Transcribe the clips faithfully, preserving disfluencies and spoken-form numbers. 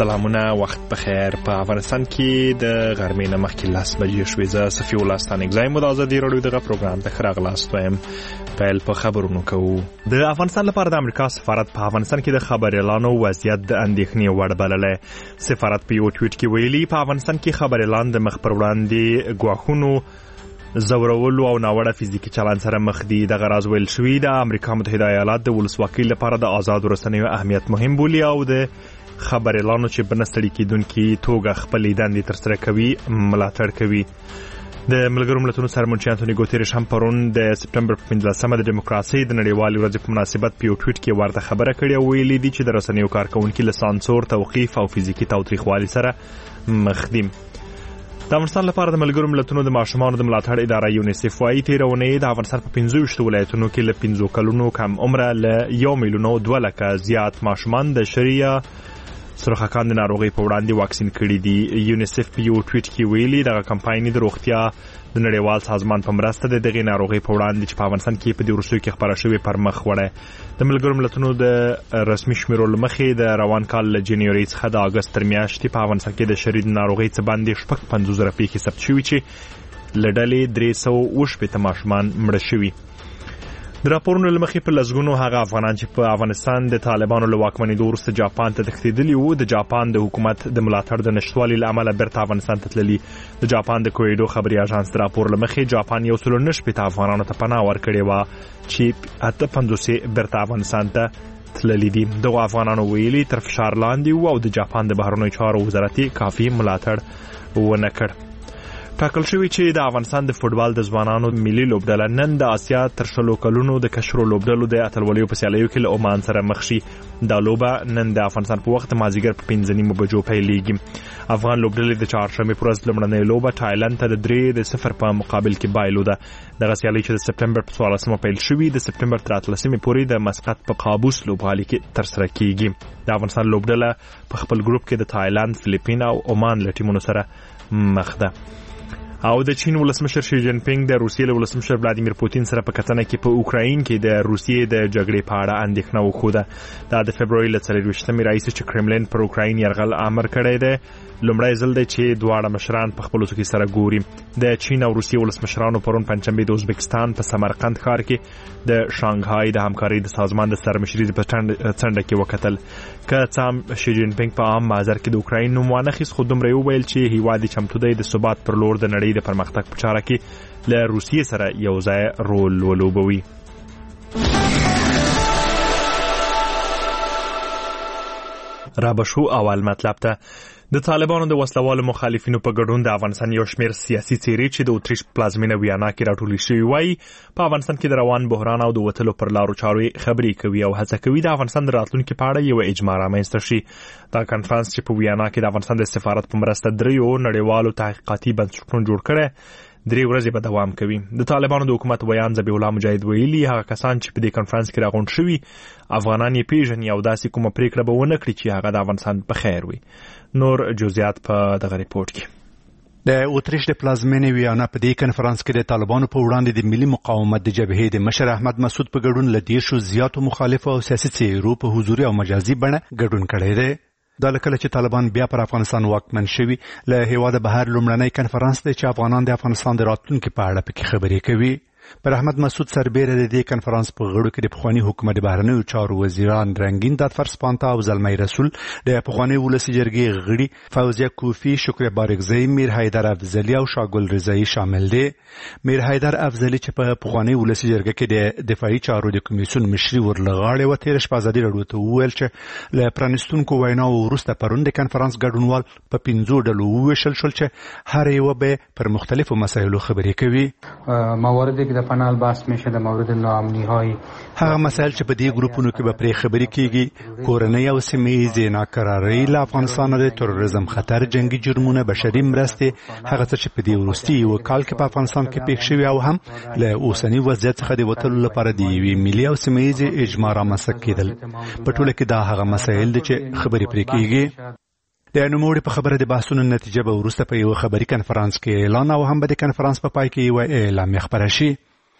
سلامونه، وخت بخیر. په افغانستان کې د غرمې نه مخکې لس بجې شوې. زه صفي الله ستانکزی مو د ازادي راډیو دغه پروګرام ته ښه راغلاست وایم. پیل په خبرونو کوو. د افغانستان لپاره د امریکا سفارت په افغانستان کې د خبر اعلانو وضعیت د اندېښنې وړ بللی. سفارت په یو ټویټ کې ویلي په افغانستان کې خبر اعلان د مخ پر وړاندې ګواښونو زورولو او ناوړه فزیکي چلند سره مخ دي. دغه راز ویل شوي د امریکا متحده ایالات د ولسواکۍ لپاره د آزادو رسنیو اهمیت مهم بولي او د خبر اعلانو چې په نه ستړي کېدونکي توګه خپلې دندې ترسره کوي ملاتړ کوي. د ملګرو ملتونو سرمنشي انټوني ګوتریش هم پرون د سپټمبر په پنځلسمه د ډیموکراسۍ د نړیوالې ورځې په مناسبت په یو ټویټ کې ورته خبره کړې او ویلي دي چې د رسنیو کارکونکي له سانسور، توقیف او فزیکي تاوتریخوالي سره مخ دي. د افغانستان لپاره د ملګرو ملتونو د ماشومانو د ملاتړ اداره یونیسف وايي تېره اونۍ د افغانستان په پنځه ویشت ولایتونو کې له پنځو کلونو کم عمره له یو میلیون او دوه لکه زیات ماشومان د شریعه سرخکان د ناروغۍ په وړاندې واکسین کړي دي. یونیسف په یو ټویټ کې ویلي دغه کمپاین د روغتیا د نړیوال سازمان په مرسته د دغې ناروغۍ په وړاندې چې په افغانستان کې په دې وروستیو کې خپره شوې پر مخ وړی. د ملګرو ملتونو د رسمي شمیرو له مخې د روان کال له جنوري څخه د اګست تر میاشتې په افغانستان کې د شرید ناروغۍ څخه باندې شپږ پنځوس زره پیښې ثبت شوي چې له ډلې درې سوه اووه شپېته ماشومان مړه شوي. د راپورونو له مخې په لسګونو هغه افغانان چې په افغانستان د طالبانو له واکمنېدو وروسته جاپان ته تښتېدلي وو د جاپان د حکومت د ملاتړ د نشتوالي له امله بیرته افغانستان ته تللي. د جاپان د کویډو خبري اژانس د راپور له مخې جاپان یو سل او نهه شپېته افغانانو ته پناه ورکړې وه چې اته پنځوس یې بیرته افغانستان ته تللي دي. دغو افغانانو ویلي تر فشار لاندې وو او د جاپان د بهرنیو چارو وزارت کافي ملاتړ ونه کړ. ټاکل شوی چې د افغانستان د فوټبال د ځوانانو ملي لوبډله نن د اسیا تر شلو کلونو د کشرو لوبډلو د اتلولیو په سیالیو کې له عمان سره مخ شي. دا لوبه نن د افغانستان په وخت مازدیګر په پنځه نیمو بجو پیلیږي. افغان لوبډلې د چهارشنبې په ورځ لومړنۍ لوبه تایلند ته د درې د صفر په مقابل کې بایلوده. دغه سیالي چې د سپټمبر په څوارلسمه پیل شوي د سپټمبر تر اتلسمې پورې د مسقط په قابوس لوبغالي کې ترسره کیږي. د افغانستان لوبډله په خپل ګروپ کې د تایلند، فلیپین او عمان له ټیمونو سره مخ ده. او د چین ولسمشر شي جین پینګ د روسیې له ولسمشر ولادیمیر پوتین سره په کتنه کې په اوکراین کې د روسیې د جګړې په اړه اندېښنه وښوده. دا د فبروري له څلرویشتمې راهیسې چې کرملین پر اوکراین یرغل امر کړی دی لومړی ځل دی چې دواړه مشران په خپلو کې سره ګوري. د چین او روسیې ولسمشرانو پرون پنجشنبې د ازبکستان په سمرقند ښار کې د شانګهای د همکارۍ د سازمان د سرمشري په څنډه کې وکتل. که څه هم شي جین پینګ په عام محضر کې د اوکراین نوم وانخیست خو دومره وویل چې هیواد یې چمتو دی د ثبات پر لور د نړۍ د پرمختګ په چاره کې له روسیې سره یو ځای رول ولوبوي. را بشو اول مطلب ته د طالبانو د وسلوالو مخالفینو په ګډون د افغانستان یو شمېر سیاسي څېرې چې د اتریش پلازمینه ویانا کې راټولې شوي وایي په افغانستان کې د روان بحران او د وتلو پر لارو چارو خبرې کوي او هڅه کوي د افغانستان د راتلونکي په اړه یو اجماع رامنځته شي. دا کنفرانس چې په ویانا کې د افغانستان د سفارت په مرسته دریو نړیوالو تحقیقاتي بنسټونو جوړ کړي درې ورځې به دوام کوي. د طالبانو د حکومت ویان ذبیح الله مجاهد ویلي هغه کسان چې په دې کنفرانس کې راغونډ شوي افغانان یې پیژني او داسې کومه پریکړه به ونه کړي چې هغه د افغانستان په خیر وي. نور جزئیات په دغه ریپورت کې. د اتریش د پلازمینې ویانا په دې کنفرانس کې د طالبانو په وړاندې د ملي مقاومت د جبهې د مشر احمد مسعود په ګډون له دیرشو زیاتو مخالفو او سیاسي څېرو په حضوري او مجازي بڼه ګډون کړی دی. دا لکه چې طالبان بیا پر افغانستان واکمن شوي له هیواده بهر لومړنی کنفرانس دی چې افغانان د افغانستان د راتلونکي په اړه پکې خبرې کوي. پر احمد مسعود سربیره د دې کنفرانس په غړو کې د پخوانی حکومت د بهرنیو چارو وزیران رنگین دادفر سپانتا او زلمی رسول، د پخوانی ولسی جرګې غړي فوزیه کوفی، شکر بارګزی، میر حیدر افضلی او شاګل رضایی شامل دي. میر حیدر افضلی چې په پخوانی ولسی جرګې کې د دفاعي چارو د کمیسیون مشري ورلغاړي و تیر شپه ازادي راډیو ته وویل چې له پرانستونکو ویناو وروسته پرون د کنفرانس ګډونوال په پنځو ډلو وویشل شول چې هر یو به پر مختلفو مسایلو خبرې کوي. مواردی که در پنل بحث میشه در مورد ناامنی های هغه مسائل چې په دې ګروپونو کې به پرې خبرې کیږي، کورنۍ او سیمه‌ییزې ناکرارۍ له افغانستان د تروریزم خطر، جنگي جرمونه، بشري مرستې، هغه څه چې په دې وروستي یو کال کې په افغانستان کې پېښ شوي او هم له اوسني وضعیت څخه د وتلو لپاره د یوې ملي او سیمه‌ییزې اجماع رامنځته کېدل. په ټوله کې دا هغه مسایل دي چې خبرې پرې کیږي. د نوموړي په خبره د بحثونو نتیجه به وروسته په یو خبري کنفرانس کې اعلان او هم به د کنفرانس په پای کې یو اعلامیه خپره شي.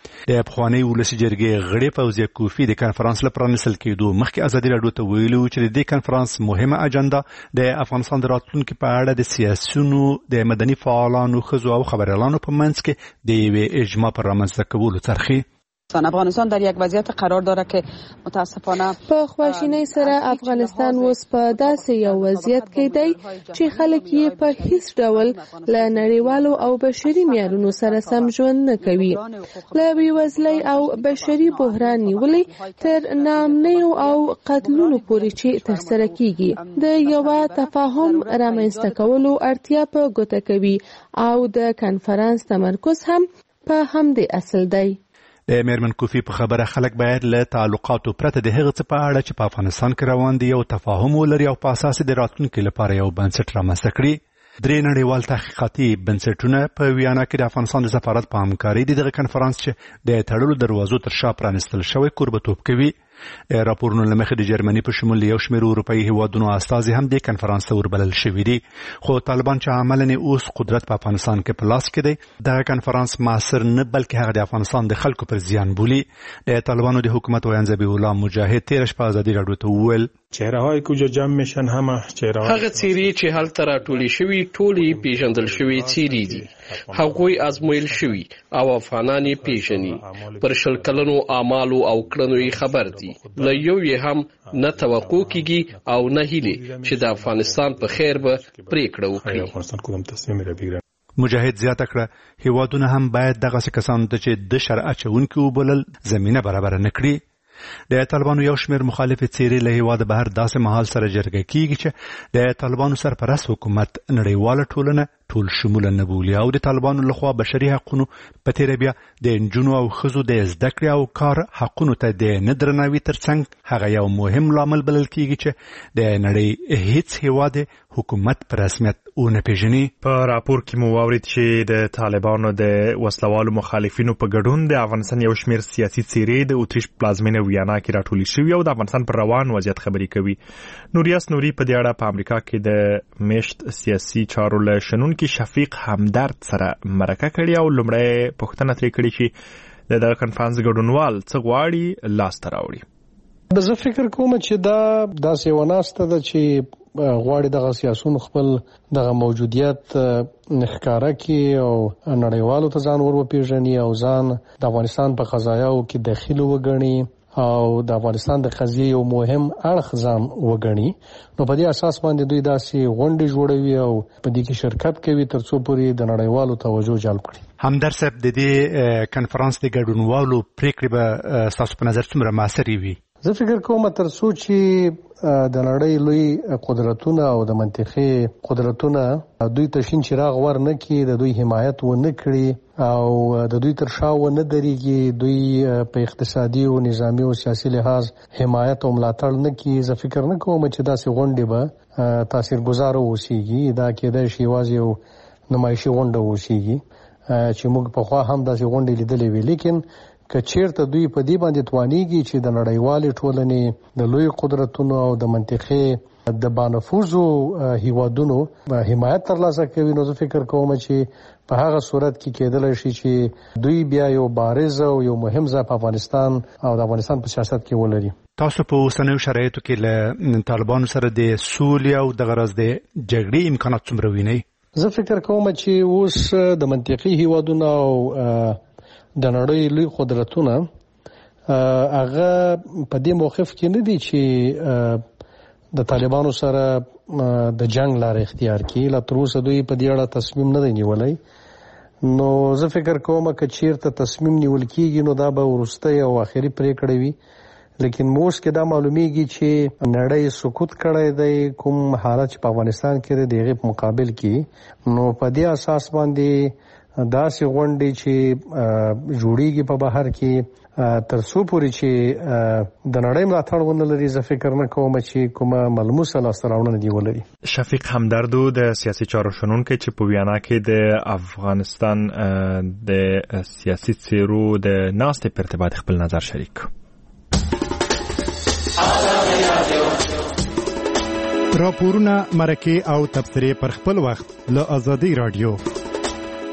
د افغاني ولسی جرګې غړي فوزیه کوفی د کانفرنس لپاره نسل کېدو مخکې ازادي راډیو ته ویلي چې د دې کانفرنس مهمه اجنډا د افغانستان د راتلونکي په اړه د سیاسيونو د مدني فعالانو خزو او خبريالانو په منځ کې د یوې اجماع پر رامنځته کولو څرخي. افغانستان در یک وضعیت قرار داره که متاسفانه په خواشینۍ سره افغانستان اوس په داسې یو وضعیت کې دی چې خلک یې په هیڅ ډول له نړیوالو او بشري معیارونو سره سم ژوند نه کوي. له بېوزلۍ او بشري بحران نیولې تر ناامنیو او قتلونو پورې چې ترسره کیږي د یوه تفاهم رامنځته کولو اړتیا په ګوته کوي او د کنفرانس تمرکز هم په همدې اصل دی. د میرمن کوفی په خبره خلک باید له تعلقاتو پرته د هغه څه په اړه چې په افغانستان کې روان دي یو تفاهم ولري او په اساس د راتلونکي لپاره یو بنسټ رامنځته کړي. درې نړیوال تحقیقاتي بنسټونه په ویانا کې د افغانستان د سفارت په همکاري د دغه کنفرانس چې د تړلو دروازو تر شا پرانستل شوی کوربتوب کوي. راپورونه لمخې د جرمني په شمول یو شمېر اروپایي هیوادونو استازي هم د کنفرانس ته وربلل شوي دي. خو طالبان چې عملاً اوس قدرت په افغانستان کې په لاس کې دی دغه کنفرانس معاصر نه بلکې هغه د افغانستان د خلکو پر زیان بولي. د طالبانو د حکومت ویان ذبیح الله مجاهد تیرش په ازادي راډیو ته وویل چهره‌های کجا جمع میشن همه چهره‌های هغه څیرې چې هلته راټولې شوي ټولې پیژندل شوي څیرې دي. هغوی ازمویل شوي او افغانان یې پیژني. پر شل کلنو اعمالو او کړنو یې خبر دي. له یو یې هم نه توقع کیږي او نه هیله چې د افغانستان په خیر به پریکړه وکړي. مجاهد زیاته کړه هیوادونه هم باید دغه کسانو ته چې د شرع اچونکي وبلل زمینه برابر نه کړي. د طالبانو یو شمېر مخالف څیرې له هیواده بهر داسې مهال سره جرګه کیږي چې د طالبانو سرپرست حکومت نړیواله ټولنه ټول شموله نه بولي او د طالبانو لخوا بشري حقونو په تیره بیا د نجونو او ښځو د زده کړې او کار حقونو ته د نه درناوي ترڅنګ هغه یو مهم لامل بلل کیږي چې د نړۍ هیڅ هیواد حکومت په رسمیت ونه پیژني. په راپور کې مو واورید چې د طالبانو د وسلوالو مخالفینو په ګډون د افغانستان یو شمېر سیاسي څیرې د اتریش پلازمینه ویانا کې راټولې شوي او د افغانستان پر روان وضعیت خبرې کوي. نوریاس نوري په دې اړه په امریکا کې د میشت سیاسي چارو له شنونکي شفیق همدرد سره مرکه کړې او لومړی پوښتنه ترې کړې چې د دغه کنفرانس ګډونوال څه غواړي لاسته راوړي. زه فکر کوم چې دا داسې یوه ناسته ده چې غواړي دغه سیاسون خپل دغه موجودیت ښکاره کړي او نړیوالو ته ځان ور وپېژني او ځان د افغانستان په قضایاو کې دخیل وګڼي او د افغانستان د قضیې یو مهم اړخ ځان وګڼي. نو په دې اساس باندې دوی داسې غونډې جوړوي او په دې کې شرکت کوي تر څو پورې د نړیوالو توجه جلب کړي. همدرد صاحب د دې کنفرانس د ګډونوالو پریکړې به ستاسو په نظر څومره موثرې وي؟ زه فکر کوم تر څو چې د نړۍ لوی قدرتونه او د منطقې قدرتونه دوی ته شین چراغ ور نه کړي د دوی حمایت و نه کړي او د دوی تر شا و نه درېږي دوی په اقتصادي او نظامي او سیاسي لحاظ حمایت او ملاتړ نه کړي. زه فکر نه کوم چې داسې غونډې به تاثیرګذاره اوسېږي. دا کېدای شي یوازې یو نمایشي غونډه اوسېږي چې موږ پخوا هم داسې غونډې لیدلې وي. لیکن که چیرته دوی په دې باندې توانیږي چې د نړیوالې ټولنې د لوی قدرتونو او د منطقې د بانفوذو هیوادونو حمایت ترلاسه کوي نو زه فکر کوم چې په هغه صورت کې کېدلی شي چې دوی بیا یو بارز او یو مهم ځای په افغانستان او د افغانستان په سیاست کې ولري. تاسو په اوسنیو شرایطو کې له طالبانو سره د سولې او د غرض د جګړې امکانات څومره وینئ؟ زه فکر کوم چې اوس د منطقي هیوادونو او د نړۍ لوی قدرتونه هغه په دې موقف کې نه دي چې د طالبانو سره د جنگ لار اختیار کړي. لا تر اوسه دوی په دې اړه تصمیم نه دی نیولی. نو زه فکر کوم چې چیرته تصمیم نیول کیږي نو دا به وروستۍ او آخري پریکړه وي. لیکن موږ کې دا معلومیږي چې نړۍ سکوت کړی دی کوم حالت چې په افغانستان کې دی دغه په مقابل کې. نو په دې اساس باندې داسې غونډې چې جوړیږي په بهر کې تر څو پورې چې د نړۍ ملاتړ ونه لري زه فکر نه کوم چې کومه ملموسه لاسته راوړنه دی ولري. شفیق همدردو د سیاسي چارو شنونکی چې په ویانا کې د افغانستان د سیاسي څیرو د ناستې په ارتباط خپل نظر شریک. راپورونه مرکه او تبصرې پر خپل وخت له ازادي رادیو.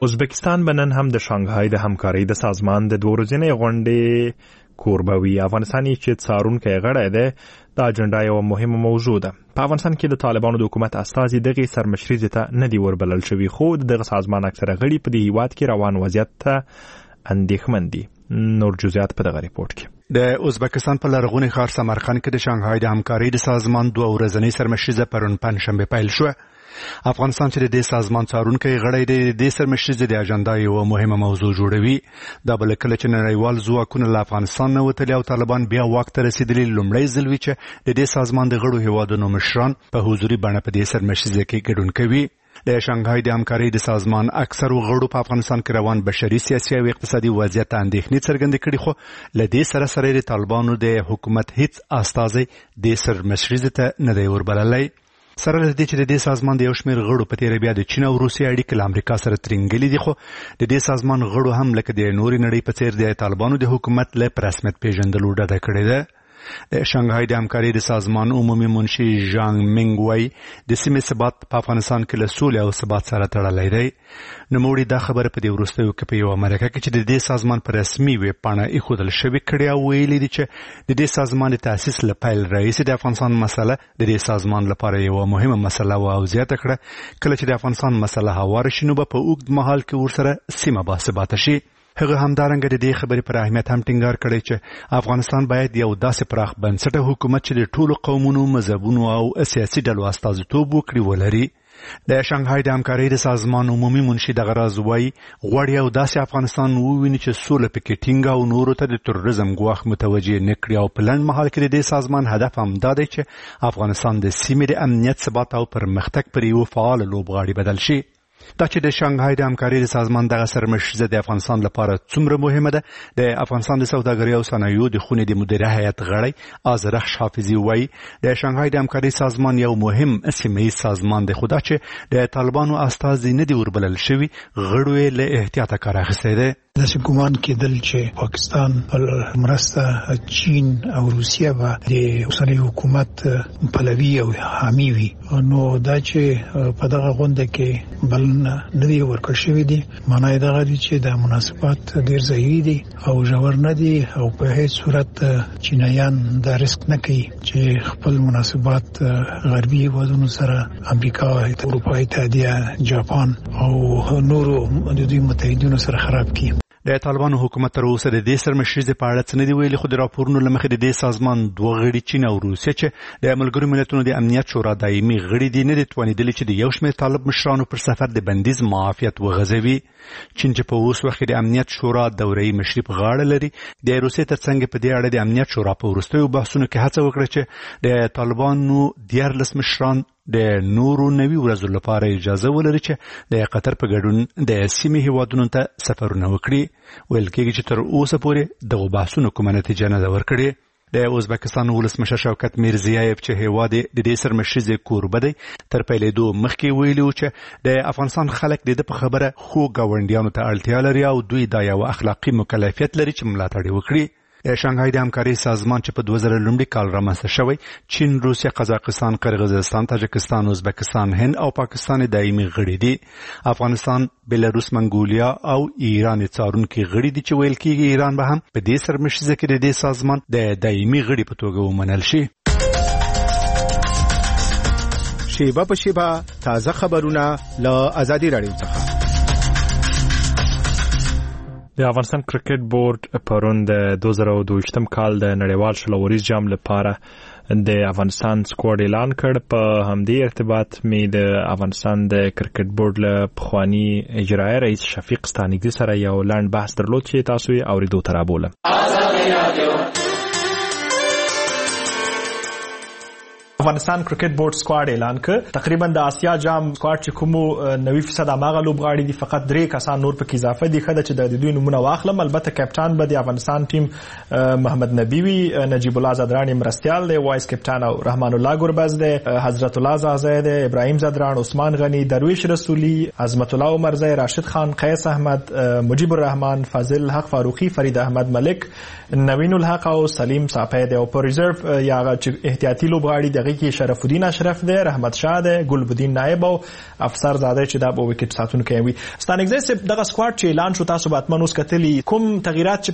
ازبکستان به نن هم د شانګهای د همکارۍ د سازمان د دوه ورځنۍ غونډې کوربه وي. افغانستان چې څارونکی غړی دی دا اجنډا یو مهمه موضوع ده. په افغانستان کې د طالبانو د حکومت استازي دغه سرمشري ته نه دی وربلل شوی، خو دغه سازمان اکثره غړي په دې هیواد کې روان وضعیت ته اندېښمن دي. نور جزئیات په دغه ریپورت کې. د ازبکستان په لرغوني ښار سمرقند کې د شانګهای د همکارۍ د سازمان دوه ورځنۍ سرمشري پرون پنځشنبه پیل شو. افغانستان چې د دې سازمان څارونکي غړی دی د سرمشري د اجنډا یو مهمه موضوع جوړوي. دا بل کله چې نړیوال ځواکونه له افغانستان نه وتلي او طالبان بیا واک ته رسیدلي لومړی ځل وي چې د دې سازمان د غړو هیوادونو مشران په حضوري بڼه په دې سرمشري کې ګډون کوي. د شانګهای د همکارۍ د سازمان اکثر غړو په افغانستان کې روان بشري سیاسي او اقتصادي وضعیت اندېښنې څرګندې کړې، خو له دې سره سره د طالبانو د حکومت هیڅ استازی د سرمشري ته نه دی وربللی. سره له دې چې د دې سازمان د یو شمېر غړو په تېره بیا د چین او روسیې اړیکې له امریکا سره ترینګلې دي، خو د دې سازمان غړو هم لکه د نورې نړۍ په څېر د طالبانو د حکومت له په رسمیت پیژندلو ډډه کړې ده. د شانګهای د همکارۍ د سازمان عمومي منشي ژانګ منګ وایي د سیمې ثبات په افغانستان کې له سولې او ثبات سره تړلی دی. نوموړي دا خبره په دې وروستیو کې په یوه مرکه کې چې د دې سازمان په رسمي ویب پاڼه ایښودل شوې کړې او ویلي دي چې د دې سازمان د تاسیس له پیل راهیسې د افغانستان مسله د دې سازمان لپاره یوه مهمه مسله وه او زیاته کړه کله چې د افغانستان مسله هواره شي نو به په اوږد مهال کې ورسره سیمه باثباته شي. هغه همدارنګه د دې خبرې پر اهمیت هم ټینګار کړی چې افغانستان باید یو داسې پراخ بنسټه حکومت چې د ټولو قومونو، مذهبونو او سیاسي ډلو استازیتوب وکړي ولري. د شانګهای د همکارۍ د سازمان عمومي منشي دغه راز وایي غواړي یو داسې افغانستان وویني چې سوله پکې ټینګه او نورو ته د تروریزم ګواښ متوجه نه کړي، او په لنډ مهال کې د دې سازمان هدف هم دا دی چې افغانستان د سیمې د امنیت، ثبات او پرمختګ پر یو فعال لوبغاړي بدل شي. دا چې د شانګهای د همکارۍ د سازمان دغه سرمشري د افغانستان لپاره څومره مهمه ده، د افغانستان د سوداګرۍ او صنایعو د خونې د مدیره هیئت غړی آذرخش حافظي وایي د شانګهای د همکارۍ سازمان یو مهم سیمه سازمان دی، خو دا چې د طالبانو استازي نه دي وربلل شوي غړو یې له احتیاطه کار اخیستی دی. داسې ګمان کېدل چې پاکستان په مرسته چین او روسیه به د اوسني حکومت پلوي او حامی وي، نو دا چې په دغه غونډه کې بلنه نه دی ورکړل شوې دي معنی دغه دی چې د مناسبات ډېر ضعیف دي او ژور نه دي او په هیڅ صورت چینایان دا ریسک نه کوي چې خپل مناسبات غربي هیوادونو سره امریکا، اروپا اتحادیه، جاپان او نورو د دوی متحدینو سره خراب کړي. د طالبانو حکومت تر اوسه د دې سرمشري په اړه څه نه دی ویلي، خو د راپورونو له مخې د دې سازمان دوه غړي چین او روسیه چې د ملګرو ملتونو د امنیت شورا دایمي غړي دي نه دي توانېدلي چې د یو شمېر طالب مشرانو پر سفر د بندیز معافیت وغځوي. چین چې په اوس وخت کې د امنیت شورا دوره‌یي مشري په غاړه لري، د روسیې ترڅنګ په دې اړه د امنیت شورا په وروستیو بحثونو کې هڅه وکړه چې د طالبانو دیارلس مشران د نورو نوي ورځو لپاره اجازه ولري چې د قطر په ګډون د سیمې هیوادونو ته سفرونه وکړي. ویل کېږي چې تر اوسه پورې دغو بحثونو کومه نتیجه نه ده ورکړې. د ازبکستان ولسمشر شوکت میرزیایف چې هیواد د دې سرمشري کوربه دی تر پیلېدو مخکې ویلي و چې د افغانستان خلک د ده په خبره خو ګاونډیانو ته اړتیا لري او دوی دا یو اخلاقي مکلفیت لري چې ملاتړ وکړي. د شانګهای د همکارۍ سازمان چې په دوه زره لومړي کال رامنځته شوی چین، روسیه، قزاقستان، قرغیزستان، تاجکستان، ازبکستان، هند او پاکستان دایمي غړي دي. افغانستان، بلاروس، منګولیا او ایران څارونکي غړي دي چې ویل کېږي ایران به هم په دې سرمشري کې د دې سازمان د دایمي غړي په توګه ومنل شي. شیبه په شیبه تازه خبرونه له ازادي راډیو څخه. د افغانستان کرکټ بورډ پرون د دوه زره دوه کال د نړیوال شلوریز جام لپاره د افغانستان سکواډ اعلان کړ. په همدې ارتباط مې د افغانستان د کرکټ بورډ له پخواني اجرایي رئیس شفیق ستانګزي سره یو لاند بحث درلود چې تاسو یې اوریدو ته رابولم. افغانستان کرکټ بورډ سکواډ اعلان کړ. تقریبا د آسیا جام سکواډ چې کوم نوي فیصد هغه لوبغاړي دي، فقط درې کسان نور پکې اضافه دي. خدای چې د دوی نمونه واخلم، البته کپټان به د افغانستان ټیم محمد نبی وي، نجیب الله زدران مرستيال دی، وایس کپټان او رحمان الله ګربز دی، حضرت الله زازی دی، ابراهیم زدران، عثمان غنی، درویش رسولی، عظمت الله عمرزی، راشد خان، قیس احمد، مجیب الرحمن، فاضل حق فاروقی، فرید احمد ملک، نوین الحق او سلیم صافی دی. او په ریزرو یا احتیاطي لوبغاړي دغه هغه کې شرف الدین اشرف دی، رحمت شاه دی، ګلبدین نائب او افسر زاده چې دا به وکټ ساتونکي وي. ستانګزی صاحب دغه سکواډ چې اعلان شو تاسو به اتمن اوس کتلی کوم تغیرات چې